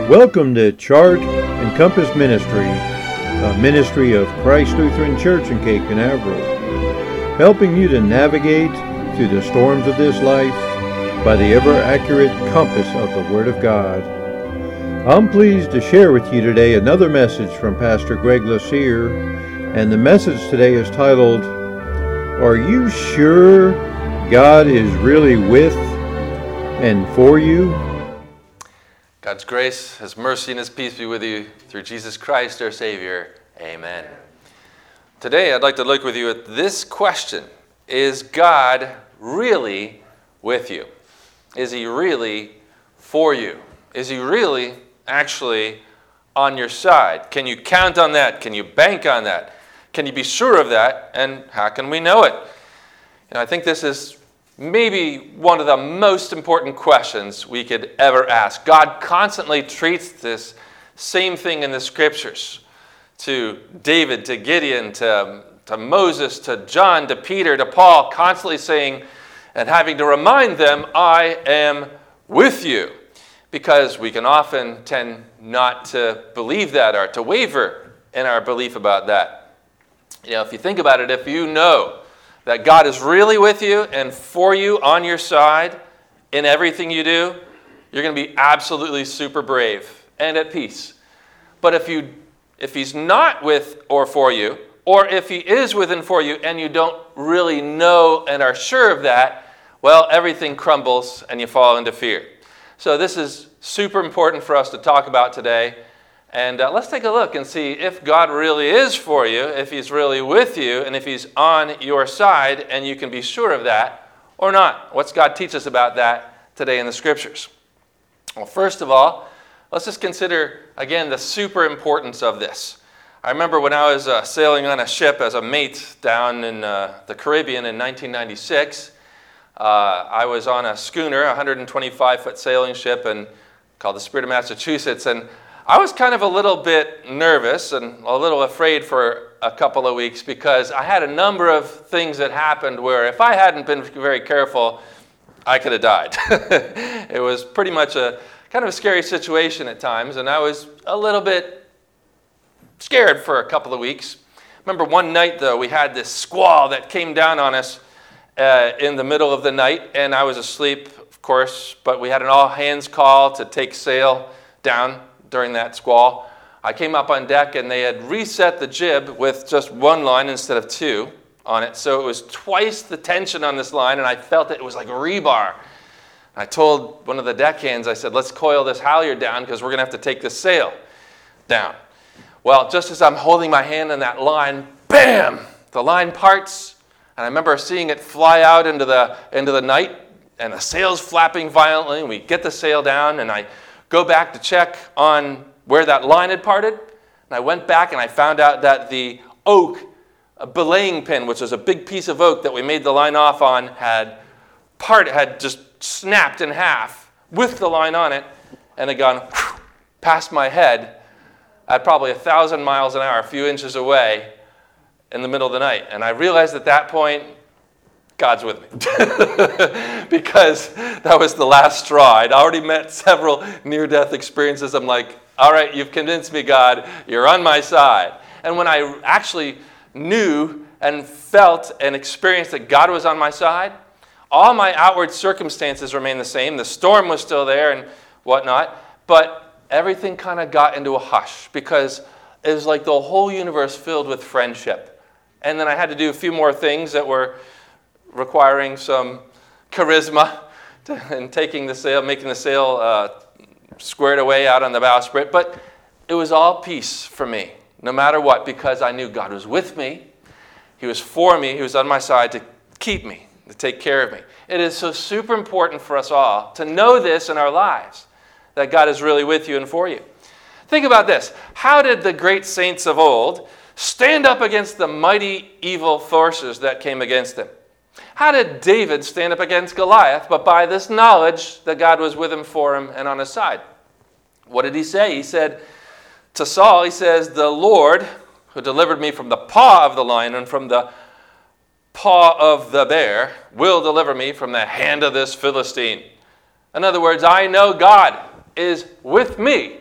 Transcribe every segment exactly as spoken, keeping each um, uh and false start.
Welcome to Chart and Compass Ministry, a ministry of Christ Lutheran Church in Cape Canaveral, helping you to navigate through the storms of this life by the ever-accurate compass of the Word of God. I'm pleased to share with you today another message from Pastor Greg Lassier, and the message today is titled, Are You Sure God is Really With and For You? God's grace, His mercy, and His peace be with you through Jesus Christ, our Savior. Amen. Today, I'd like to look with you at this question. Is God really with you? Is He really for you? Is He really actually on your side? Can you count on that? Can you bank on that? Can you be sure of that? And how can we know it? And I think this is maybe one of the most important questions we could ever ask. God constantly treats this same thing in the Scriptures. To David, to Gideon, to, to Moses, to John, to Peter, to Paul, constantly saying and having to remind them, I am with you. Because we can often tend not to believe that or to waver in our belief about that. You know, if you think about it, if you know that God is really with you and for you on your side in everything you do, you're going to be absolutely super brave and at peace. But if you if He's not with or for you, or if He is with and for you and you don't really know and are sure of that, well, everything crumbles and you fall into fear. So this is super important for us to talk about today. And uh, let's take a look and see if God really is for you, if He's really with you, and if He's on your side, and you can be sure of that or not. What's God teach us about that today in the Scriptures? Well, first of all, let's just consider, again, the super importance of this. I remember when I was uh, sailing on a ship as a mate down in uh, the Caribbean in nineteen ninety-six. Uh, I was on a schooner, a one hundred twenty-five foot sailing ship, and called the Spirit of Massachusetts, and I was kind of a little bit nervous and a little afraid for a couple of weeks because I had a number of things that happened where if I hadn't been very careful, I could have died. It was pretty much a kind of a scary situation at times, and I was a little bit scared for a couple of weeks. Remember one night, though, we had this squall that came down on us uh, in the middle of the night, and I was asleep, of course, but we had an all-hands call to take sail down during that squall. I came up on deck and they had reset the jib with just one line instead of two on it. So it was twice the tension on this line, and I felt it, it was like rebar. I told one of the deckhands, I said, let's coil this halyard down because we're going to have to take this sail down. Well, just as I'm holding my hand on that line, bam! The line parts, and I remember seeing it fly out into the, into the night, and the sail's flapping violently, and we get the sail down, and I go back to check on where that line had parted. And I went back and I found out that the oak, a belaying pin, which was a big piece of oak that we made the line off on, had part had just snapped in half with the line on it and had gone past my head at probably a thousand miles an hour, a few inches away in the middle of the night. And I realized at that point, God's with me. Because that was the last straw. I'd already met several near-death experiences. I'm like, all right, you've convinced me, God. You're on my side. And when I actually knew and felt and experienced that God was on my side, all my outward circumstances remained the same. The storm was still there and whatnot. But everything kind of got into a hush because it was like the whole universe filled with friendship. And then I had to do a few more things that were requiring some charisma to, and taking the sail, making the sail uh, squared away out on the bowsprit. But it was all peace for me, no matter what, because I knew God was with me. He was for me. He was on my side to keep me, to take care of me. It is so super important for us all to know this in our lives, that God is really with you and for you. Think about this. How did the great saints of old stand up against the mighty evil forces that came against them? How did David stand up against Goliath but by this knowledge that God was with him, for him, and on his side? What did he say? He said to Saul, he says, the Lord who delivered me from the paw of the lion and from the paw of the bear will deliver me from the hand of this Philistine. In other words, I know God is with me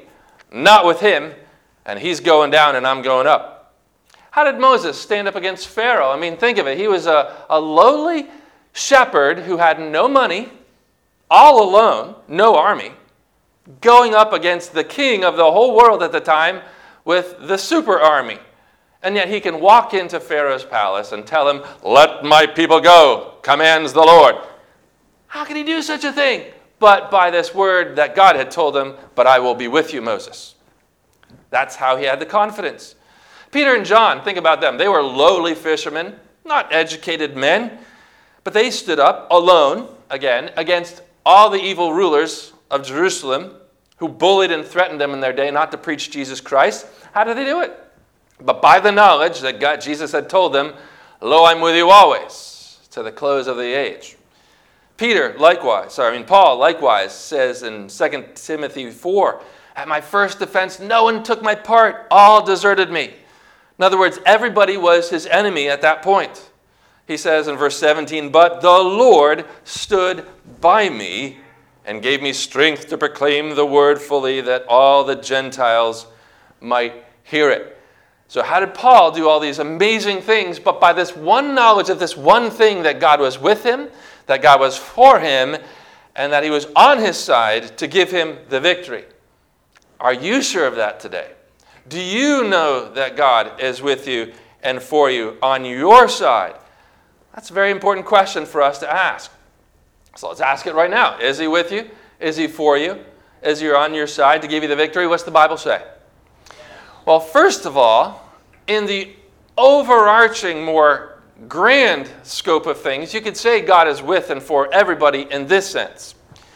Not with him, and he's going down and I'm going up. How did Moses stand up against Pharaoh? I mean, think of it. He was a, a lowly shepherd who had no money, all alone, no army, going up against the king of the whole world at the time with the super army. And yet he can walk into Pharaoh's palace and tell him, "Let my people go, commands the Lord." How can he do such a thing? But by this word that God had told him, "But I will be with you, Moses." That's how he had the confidence. Peter and John, think about them. They were lowly fishermen, not educated men, but they stood up alone, again, against all the evil rulers of Jerusalem who bullied and threatened them in their day not to preach Jesus Christ. How did they do it? But by the knowledge that God, Jesus had told them, "Lo, I'm with you always, to the close of the age." Peter, likewise, sorry, I mean Paul, likewise, says in Second Timothy four, "At my first defense, no one took my part. All deserted me." In other words, everybody was his enemy at that point. He says in verse seventeen, "But the Lord stood by me and gave me strength to proclaim the word fully, that all the Gentiles might hear it." So how did Paul do all these amazing things? But by this one knowledge of this one thing, that God was with him, that God was for him, and that he was on his side to give him the victory. Are you sure of that today? Do you know that God is with you and for you on your side? That's a very important question for us to ask. So let's ask it right now. Is he with you? Is he for you? Is he on your side to give you the victory? What's the Bible say? Well, first of all, in the overarching, more grand scope of things, you could say God is with and for everybody in this sense.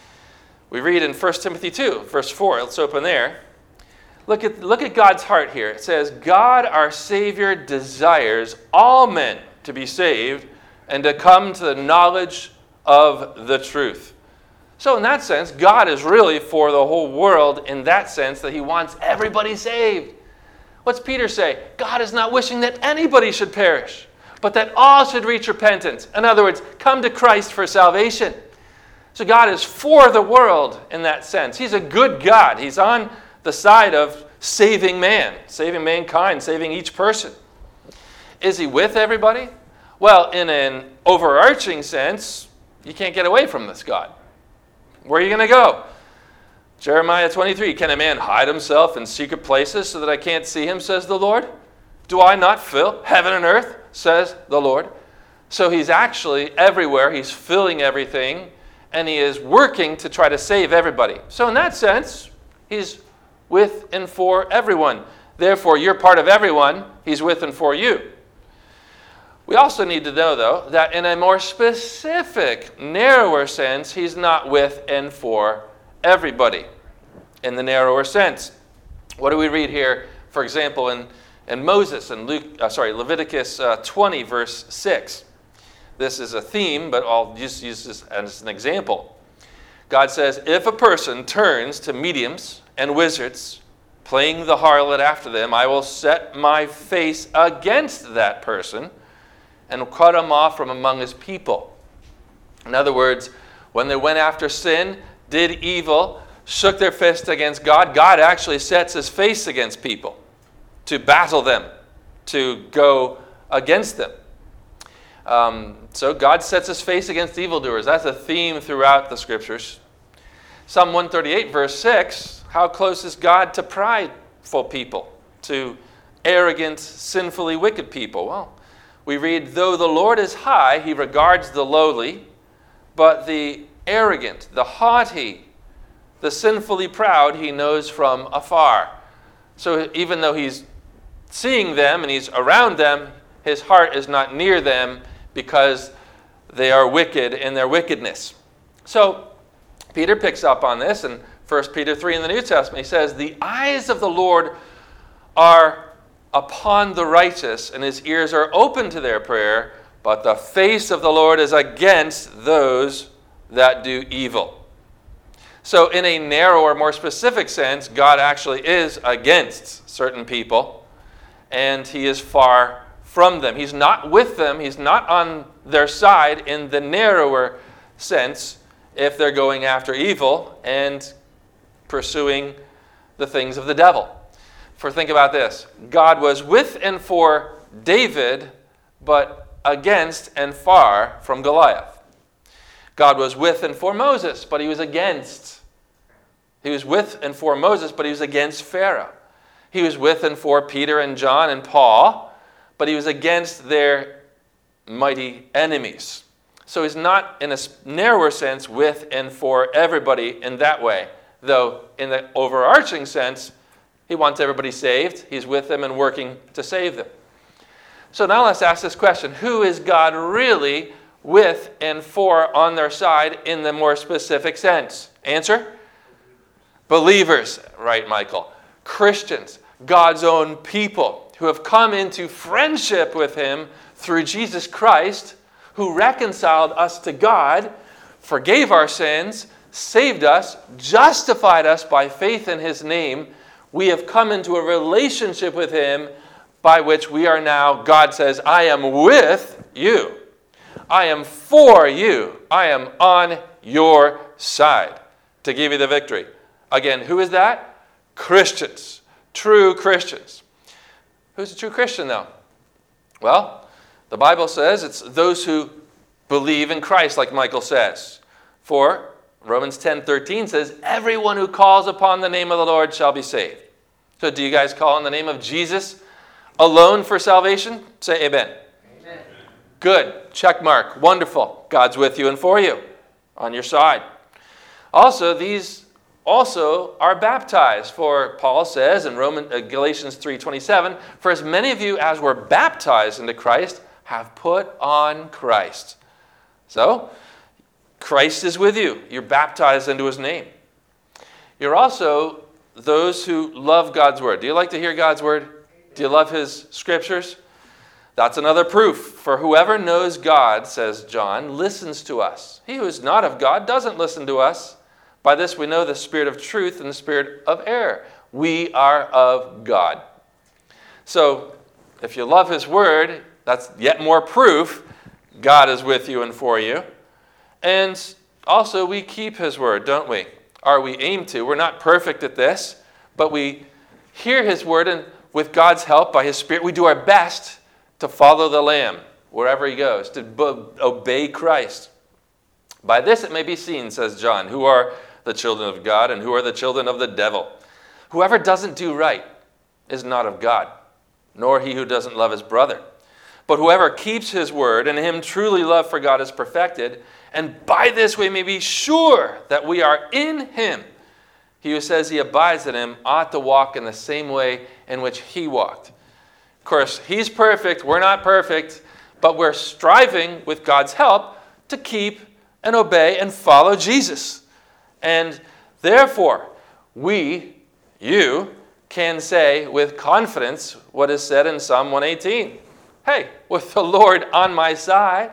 We read in First Timothy two, verse four. Let's open there. Look at, look at God's heart here. It says, "God our Savior desires all men to be saved and to come to the knowledge of the truth." So in that sense, God is really for the whole world in that sense, that he wants everybody saved. What's Peter say? God is not wishing that anybody should perish, but that all should reach repentance. In other words, come to Christ for salvation. So God is for the world in that sense. He's a good God. He's on the side of saving man, saving mankind, saving each person. Is he with everybody? Well, in an overarching sense, you can't get away from this God. Where are you going to go? Jeremiah twenty-three, "Can a man hide himself in secret places so that I can't see him, says the Lord? Do I not fill heaven and earth, says the Lord?" So he's actually everywhere. He's filling everything, and he is working to try to save everybody. So in that sense, he's with and for everyone. Therefore, you're part of everyone. He's with and for you. We also need to know, though, that in a more specific, narrower sense, he's not with and for everybody in the narrower sense. What do we read here, for example, in, in Moses and Luke, uh, sorry, Leviticus uh, twenty, verse six? This is a theme, but I'll just use this as an example. God says, "If a person turns to mediums and wizards, playing the harlot after them, I will set my face against that person and cut him off from among his people." In other words, when they went after sin, did evil, shook their fist against God, God actually sets his face against people to battle them, to go against them. Um, so God sets his face against evildoers. That's a theme throughout the scriptures. Psalm one thirty-eight, verse six, how close is God to prideful people, to arrogant, sinfully wicked people? Well, we read, "Though the Lord is high, he regards the lowly, but the arrogant, the haughty, the sinfully proud, he knows from afar." So even though he's seeing them and he's around them, his heart is not near them because they are wicked in their wickedness. So Peter picks up on this in First Peter three in the New Testament. He says, "The eyes of the Lord are upon the righteous, and his ears are open to their prayer, but the face of the Lord is against those that do evil." So in a narrower, more specific sense, God actually is against certain people, and he is far from them. He's not with them. He's not on their side in the narrower sense if they're going after evil and pursuing the things of the devil. For think about this. God was with and for David, but against and far from Goliath. God was with and for Moses, but he was against. He was with and for Moses, but he was against Pharaoh. He was with and for Peter and John and Paul, but he was against their mighty enemies. So he's not, in a narrower sense, with and for everybody in that way. Though, in the overarching sense, he wants everybody saved. He's with them and working to save them. So now let's ask this question. Who is God really with and for on their side in the more specific sense? Answer? Believers. Right, Michael. Christians. God's own people who have come into friendship with him through Jesus Christ, who reconciled us to God, forgave our sins, saved us, justified us by faith in his name. We have come into a relationship with him by which we are now, God says, I am with you. I am for you. I am on your side to give you the victory. Again, who is that? Christians. True Christians. Who's a true Christian, though? Well, the Bible says it's those who believe in Christ, like Michael says. For Romans ten thirteen says, everyone who calls upon the name of the Lord shall be saved. So do you guys call on the name of Jesus alone for salvation? Say amen. Amen. Good. Check mark. Wonderful. God's with you and for you. On your side. Also, these also are baptized. For Paul says in Roman, uh, Galatians three twenty-seven, for as many of you as were baptized into Christ have put on Christ. So, Christ is with you. You're baptized into his name. You're also those who love God's word. Do you like to hear God's word? Do you love his scriptures? That's another proof. For whoever knows God, says John, listens to us. He who is not of God doesn't listen to us. By this we know the spirit of truth and the spirit of error. We are of God. So, if you love his word, that's yet more proof God is with you and for you. And also we keep his word, don't we? Or we aim to. We're not perfect at this, but we hear his word, and with God's help, by his spirit, we do our best to follow the Lamb wherever he goes, to obey Christ. By this it may be seen, says John, who are the children of God and who are the children of the devil. Whoever doesn't do right is not of God, nor he who doesn't love his brother. But whoever keeps his word, and in him truly love for God is perfected, and by this we may be sure that we are in him. He who says he abides in him ought to walk in the same way in which he walked. Of course, he's perfect, we're not perfect, but we're striving with God's help to keep and obey and follow Jesus. And therefore, we, you, can say with confidence what is said in Psalm one eighteen. Hey, with the Lord on my side,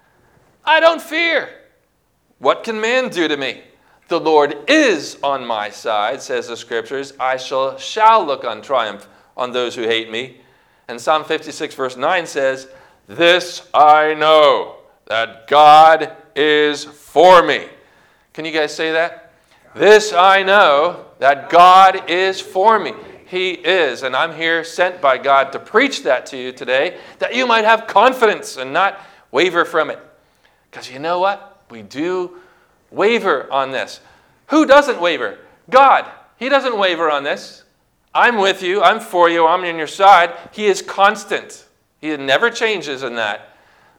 I don't fear. What can man do to me? The Lord is on my side, says the Scriptures. I shall, shall look on triumph on those who hate me. And Psalm fifty-six verse nine says, this I know, that God is for me. Can you guys say that? This I know, that God is for me. He is, and I'm here sent by God to preach that to you today, that you might have confidence and not waver from it. Because you know what? We do waver on this. Who doesn't waver? God. He doesn't waver on this. I'm with you. I'm for you. I'm on your side. He is constant. He never changes in that.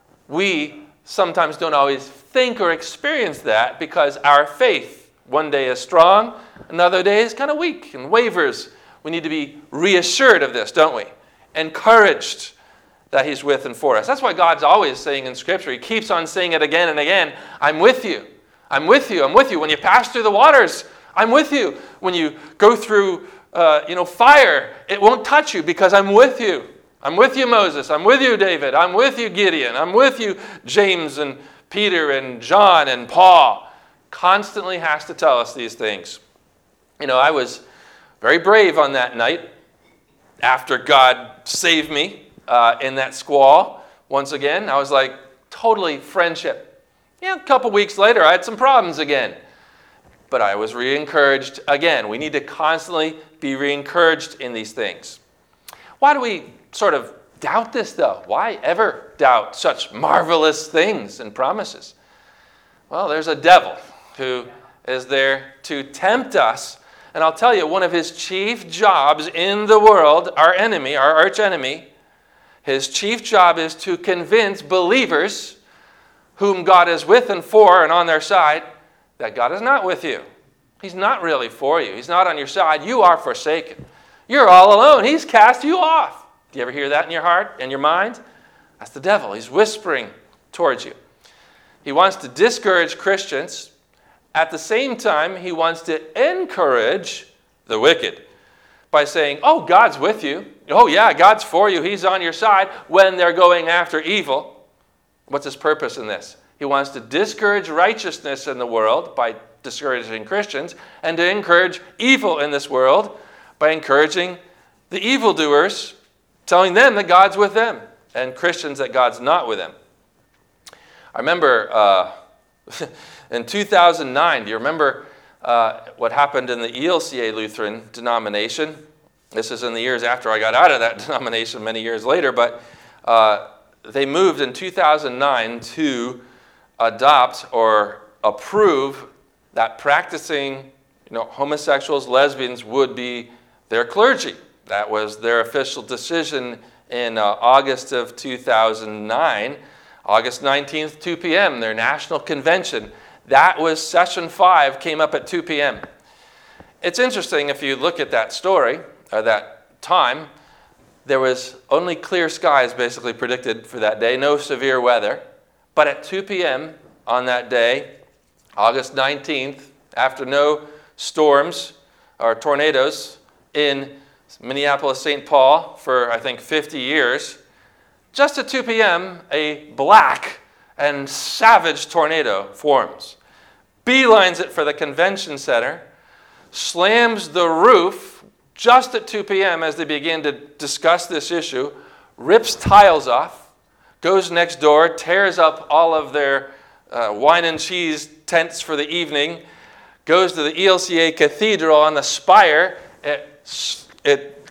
We sometimes don't always think or experience that because our faith one day is strong, another day is kind of weak and wavers. We need to be reassured of this, don't we? Encouraged that he's with and for us. That's why God's always saying in Scripture, he keeps on saying it again and again, I'm with you. I'm with you. I'm with you. When you pass through the waters, I'm with you. When you go through uh, you know, fire, it won't touch you because I'm with you. I'm with you, Moses. I'm with you, David. I'm with you, Gideon. I'm with you, James and Peter and John and Paul. Constantly has to tell us these things. You know, I was very brave on that night after God saved me uh, in that squall. Once again, I was like, totally friendship. Yeah, a couple weeks later, I had some problems again. but I was re-encouraged again. We need to constantly be re-encouraged in these things. Why do we sort of doubt this, though? Why ever doubt such marvelous things and promises? Well, there's a devil who is there to tempt us. And I'll tell you, one of his chief jobs in the world, our enemy, our arch enemy, his chief job is to convince believers whom God is with and for and on their side that God is not with you. He's not really for you. He's not on your side. You are forsaken. You're all alone. He's cast you off. Do you ever hear that in your heart, in your mind? That's the devil. He's whispering towards you. He wants to discourage Christians. At the same time, he wants to encourage the wicked by saying, oh, God's with you. Oh, yeah, God's for you. He's on your side when they're going after evil. What's his purpose in this? He wants to discourage righteousness in the world by discouraging Christians, and to encourage evil in this world by encouraging the evildoers, telling them that God's with them, and Christians that God's not with them. I remember uh, in two thousand nine, do you remember uh, what happened in the E L C A Lutheran denomination? This is in the years after I got out of that denomination many years later, but uh, they moved in two thousand nine to adopt or approve that practicing, you know, homosexuals, lesbians would be their clergy. That was their official decision in uh, August of two thousand nine. August nineteenth, two p.m., their national convention. That was session five, came up at two p.m. It's interesting if you look at that story, or that time, there was only clear skies basically predicted for that day, no severe weather. But at two p.m. on that day, August nineteenth, after no storms or tornadoes in Minneapolis, Saint Paul for, I think, fifty years, just at two p.m., a black and savage tornado forms, beelines it for the convention center, slams the roof just at two p.m. as they begin to discuss this issue, rips tiles off, goes next door, tears up all of their uh, wine and cheese tents for the evening, goes to the E L C A Cathedral on the spire. It, it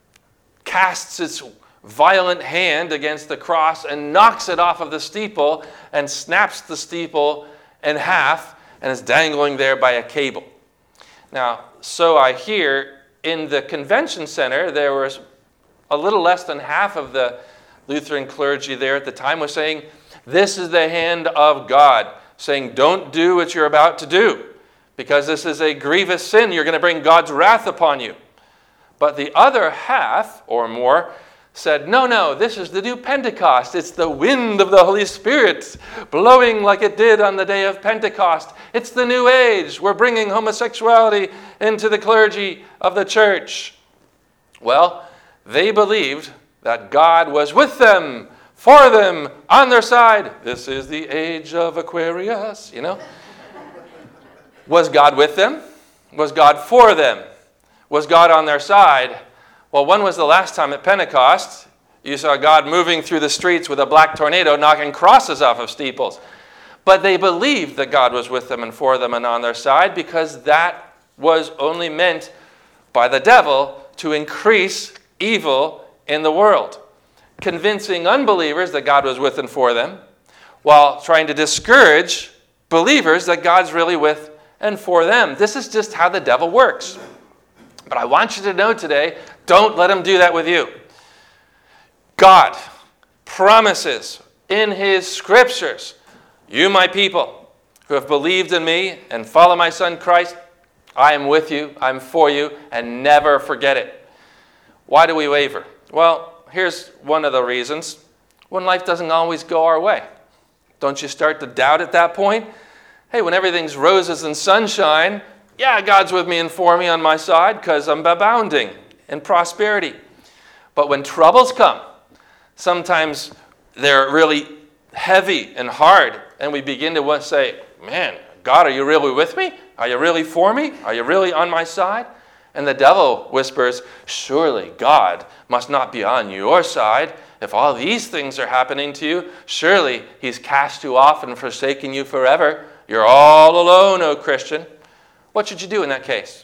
casts its violent hand against the cross and knocks it off of the steeple and snaps the steeple in half and is dangling there by a cable. Now, so I hear in the convention center, there was a little less than half of the Lutheran clergy there at the time was saying, this is the hand of God, saying, don't do what you're about to do, because this is a grievous sin. You're going to bring God's wrath upon you. But the other half, or more, said, no, no, this is the new Pentecost. It's the wind of the Holy Spirit blowing like it did on the day of Pentecost. It's the new age. We're bringing homosexuality into the clergy of the church. Well, they believed that God was with them, for them, on their side. This is the age of Aquarius, you know. Was God with them? Was God for them? Was God on their side? Well, when was the last time at Pentecost you saw God moving through the streets with a black tornado knocking crosses off of steeples? But they believed that God was with them and for them and on their side, because that was only meant by the devil to increase evil in the world, convincing unbelievers that God was with and for them, while trying to discourage believers that God's really with and for them. This is just how the devil works. But I want you to know today, don't let him do that with you. God promises in his scriptures, you, my people, who have believed in me and follow my son Christ, I am with you, I'm for you, and never forget it. Why do we waver? Well, here's one of the reasons. When life doesn't always go our way. Don't you start to doubt at that point? Hey, when everything's roses and sunshine, yeah, God's with me and for me on my side because I'm abounding in prosperity. But when troubles come, sometimes they're really heavy and hard, and we begin to say, man, God, are you really with me? Are you really for me? Are you really on my side? And the devil whispers, surely God must not be on your side. If all these things are happening to you, surely he's cast you off and forsaken you forever. You're all alone, O Christian. What should you do in that case?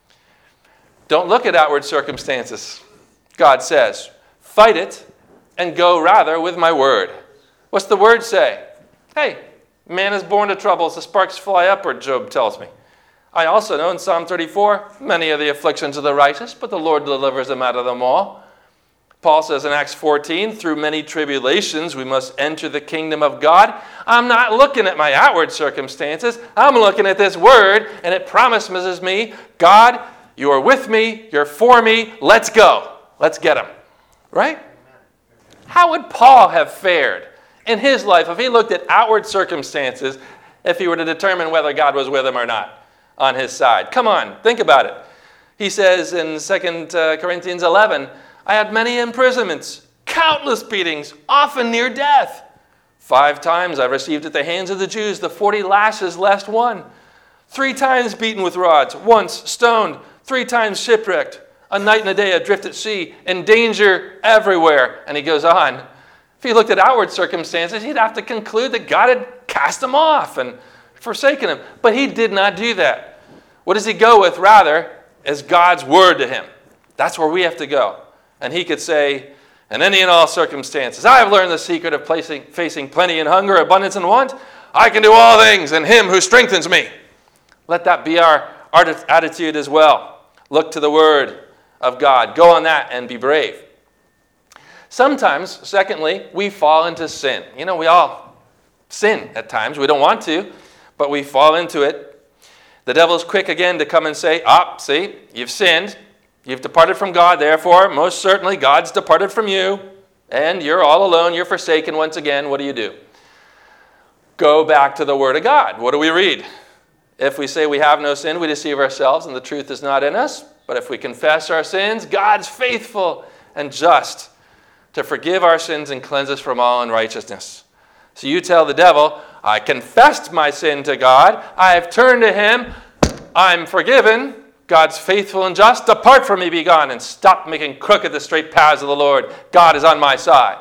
Don't look at outward circumstances. God says, fight it and go rather with my word. What's the word say? Hey, man is born to troubles, the sparks fly upward, Job tells me. I also know in Psalm thirty-four, many are the afflictions of the righteous, but the Lord delivers them out of them all. Paul says in Acts fourteen, through many tribulations we must enter the kingdom of God. I'm not looking at my outward circumstances. I'm looking at this word, and it promises me, God, you are with me, you're for me, let's go. Let's get him. Right? How would Paul have fared in his life if he looked at outward circumstances, if he were to determine whether God was with him or not on his side? Come on, think about it. He says in Second Corinthians eleven, I had many imprisonments, countless beatings, often near death. Five times I received at the hands of the Jews the forty lashes less one. Three times beaten with rods, once stoned, three times shipwrecked, a night and a day adrift at sea, in danger everywhere. And he goes on. If he looked at outward circumstances, he'd have to conclude that God had cast him off and forsaken him. But he did not do that. What does he go with, rather, is God's word to him. That's where we have to go. And he could say, in any and all circumstances, I have learned the secret of placing, facing plenty and hunger, abundance and want. I can do all things in him who strengthens me. Let that be our, our attitude as well. Look to the word of God. Go on that and be brave. Sometimes, secondly, we fall into sin. You know, we all sin at times. We don't want to, but we fall into it. The devil's quick again to come and say, ah, see, you've sinned. You've departed from God, therefore, most certainly God's departed from you, and you're all alone, you're forsaken once again. What do you do? Go back to the Word of God. What do we read? If we say we have no sin, we deceive ourselves, and the truth is not in us. But if we confess our sins, God's faithful and just to forgive our sins and cleanse us from all unrighteousness. So you tell the devil, I confessed my sin to God, I have turned to him, I'm forgiven, God's faithful and just, depart from me, be gone, and stop making crooked the straight paths of the Lord. God is on my side.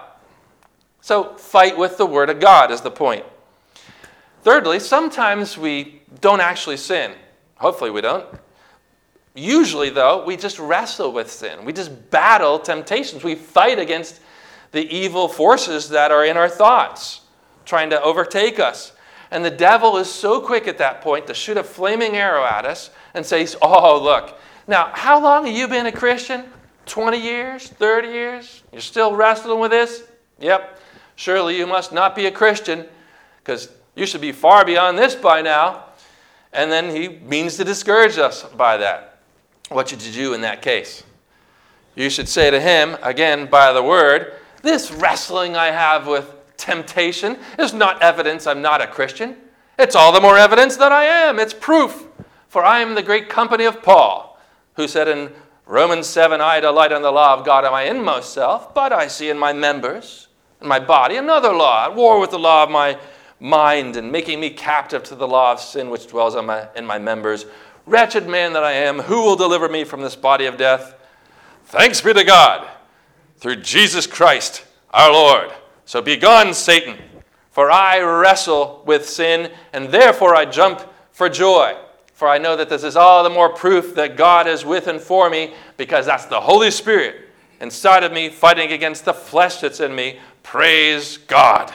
So fight with the word of God is the point. Thirdly, sometimes we don't actually sin. Hopefully we don't. Usually, though, we just wrestle with sin. We just battle temptations. We fight against the evil forces that are in our thoughts, trying to overtake us. And the devil is so quick at that point to shoot a flaming arrow at us and say, oh, look. Now, how long have you been a Christian? twenty years? thirty years? You're still wrestling with this? Yep. Surely you must not be a Christian, because you should be far beyond this by now. And then he means to discourage us by that. What should you do in that case? You should say to him, again, by the word, this wrestling I have with temptation is not evidence I'm not a Christian. It's all the more evidence that I am. It's proof. For I am the great company of Paul, who said in Romans seven, I delight in the law of God in my inmost self, but I see in my members, in my body, another law, at war with the law of my mind, and making me captive to the law of sin which dwells on my, in my members. Wretched man that I am, who will deliver me from this body of death? Thanks be to God, through Jesus Christ our Lord. So be gone, Satan, for I wrestle with sin, and therefore I jump for joy. For I know that this is all the more proof that God is with and for me, because that's the Holy Spirit inside of me fighting against the flesh that's in me. Praise God.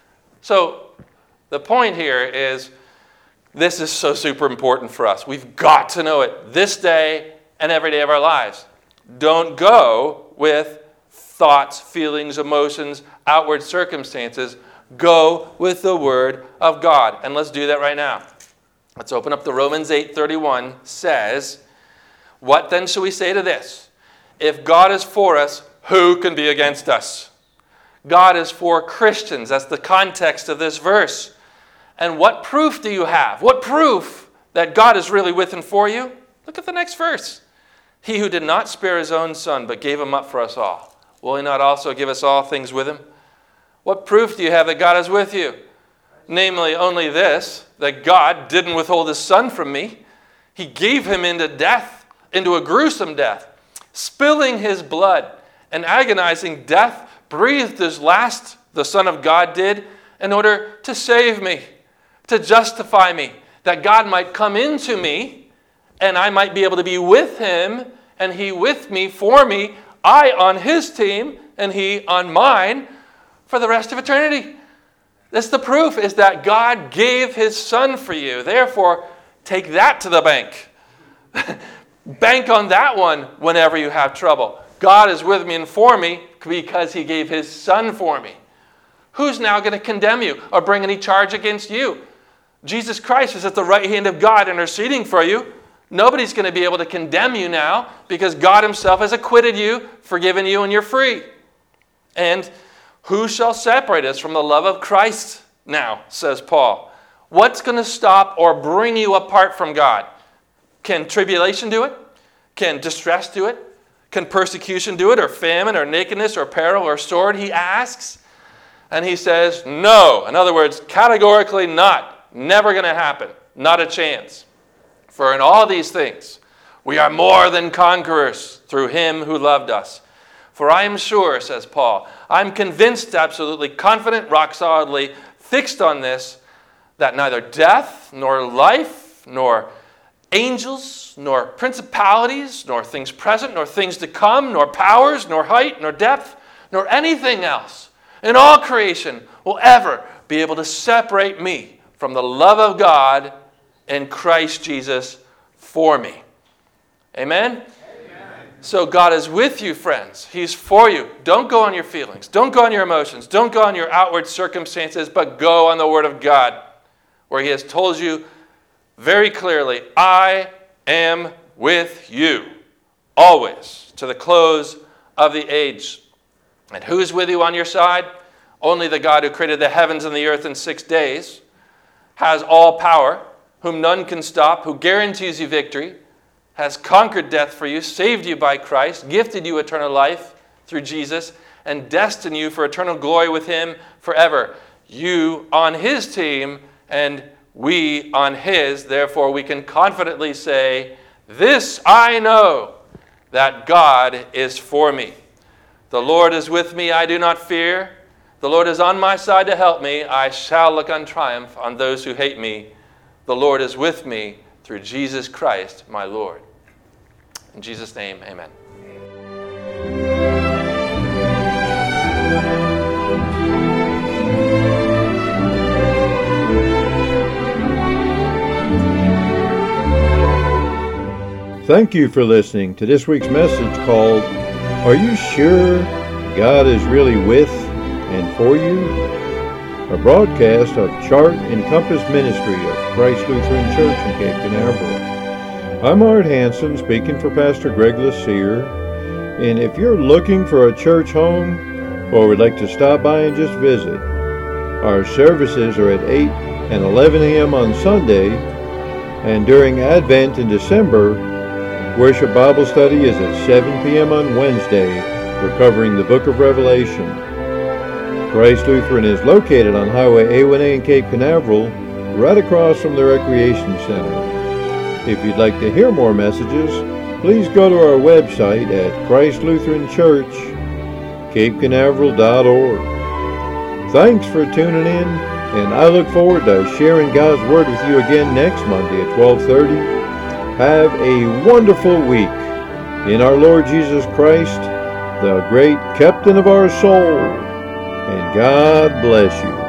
So the point here is, this is so super important for us. We've got to know it this day and every day of our lives. Don't go with thoughts, feelings, emotions, outward circumstances. Go with the Word of God. And let's do that right now. Let's open up the Romans eight thirty-one. Says, what then shall we say to this? If God is for us, who can be against us? God is for Christians. That's the context of this verse. And what proof do you have? What proof that God is really with and for you? Look at the next verse. He who did not spare his own son, but gave him up for us all, will he not also give us all things with him? What proof do you have that God is with you? Namely, only this, that God didn't withhold his son from me. He gave him into death, into a gruesome death, spilling his blood, and agonizing death, breathed his last, the Son of God did, in order to save me, to justify me, that God might come into me and I might be able to be with him, and he with me, for me, I on his team, and he on mine, for the rest of eternity. That's the proof, is that God gave his son for you. Therefore, take that to the bank. Bank on that one whenever you have trouble. God is with me and for me because he gave his son for me. Who's now going to condemn you or bring any charge against you? Jesus Christ is at the right hand of God interceding for you. Nobody's going to be able to condemn you now because God himself has acquitted you, forgiven you, and you're free. And who shall separate us from the love of Christ now, says Paul? What's going to stop or bring you apart from God? Can tribulation do it? Can distress do it? Can persecution do it? Or famine, or nakedness, or peril, or sword? He asks. And he says, no. In other words, categorically not. Never going to happen. Not a chance. For in all these things, we are more than conquerors through him who loved us. For I am sure, says Paul, I'm convinced, absolutely confident, rock solidly fixed on this, that neither death, nor life, nor angels, nor principalities, nor things present, nor things to come, nor powers, nor height, nor depth, nor anything else in all creation will ever be able to separate me from the love of God in Christ Jesus for me. Amen? Amen? So God is with you, friends. He's for you. Don't go on your feelings. Don't go on your emotions. Don't go on your outward circumstances, but go on the Word of God, where he has told you very clearly, I am with you, always, to the close of the age. And who's with you on your side? Only the God who created the heavens and the earth in six days, has all power, whom none can stop, who guarantees you victory, has conquered death for you, saved you by Christ, gifted you eternal life through Jesus, and destined you for eternal glory with him forever. You on his team, and we on his. Therefore, we can confidently say, this I know, that God is for me. The Lord is with me, I do not fear. The Lord is on my side to help me. I shall look on triumph on those who hate me. The Lord is with me through Jesus Christ, my Lord. In Jesus' name, amen. Thank you for listening to this week's message called, Are You Sure God is Really With and For You? A broadcast of Chart and Compass Ministry of Christ Lutheran Church in Cape Canaveral. I'm Art Hanson, speaking for Pastor Greg Lassere, and if you're looking for a church home or would like to stop by and just visit, our services are at eight and eleven a.m. on Sunday, and during Advent in December, Worship Bible Study is at seven p.m. on Wednesday. We're covering the book of Revelation. Christ Lutheran is located on Highway A one A in Cape Canaveral, right across from the Recreation Center. If you'd like to hear more messages, please go to our website at Christ Lutheran Church, cape canaveral dot org. Thanks for tuning in, and I look forward to sharing God's Word with you again next Monday at twelve thirty. Have a wonderful week in our Lord Jesus Christ, the great captain of our soul, and God bless you.